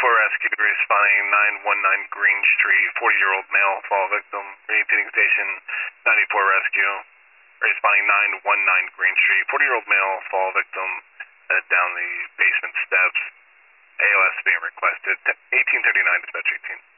rescue, responding 919 Green Street, 40-year-old male, fall victim. Maintaining station 94 rescue, responding 919 Green Street, 40-year-old male, fall victim, down the basement steps. ALS being requested. 1839 dispatch 18.